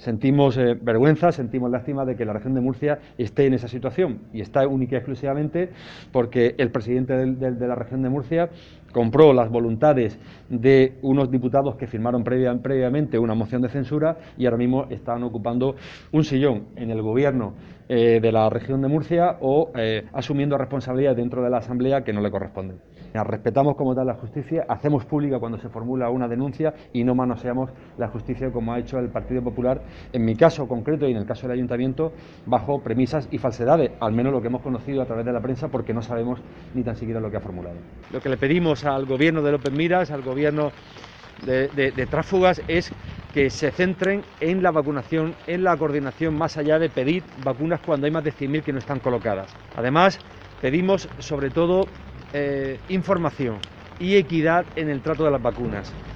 Sentimos vergüenza, sentimos lástima de que la región de Murcia esté en esa situación, y está única y exclusivamente porque el presidente de la región de Murcia compró las voluntades de unos diputados que firmaron previamente una moción de censura y ahora mismo están ocupando un sillón en el gobierno de la región de Murcia o asumiendo responsabilidades dentro de la Asamblea que no le corresponden. Respetamos como tal la justicia, hacemos pública cuando se formula una denuncia y no manoseamos la justicia como ha hecho el Partido Popular, en mi caso concreto y en el caso del Ayuntamiento, bajo premisas y falsedades, al menos lo que hemos conocido a través de la prensa, porque no sabemos ni tan siquiera lo que ha formulado. Lo que le pedimos al gobierno de López Miras, al gobierno de Tráfugas, es que se centren en la vacunación, en la coordinación, más allá de pedir vacunas cuando hay más de 100.000 que no están colocadas. Además, pedimos sobre todo información y equidad en el trato de las vacunas.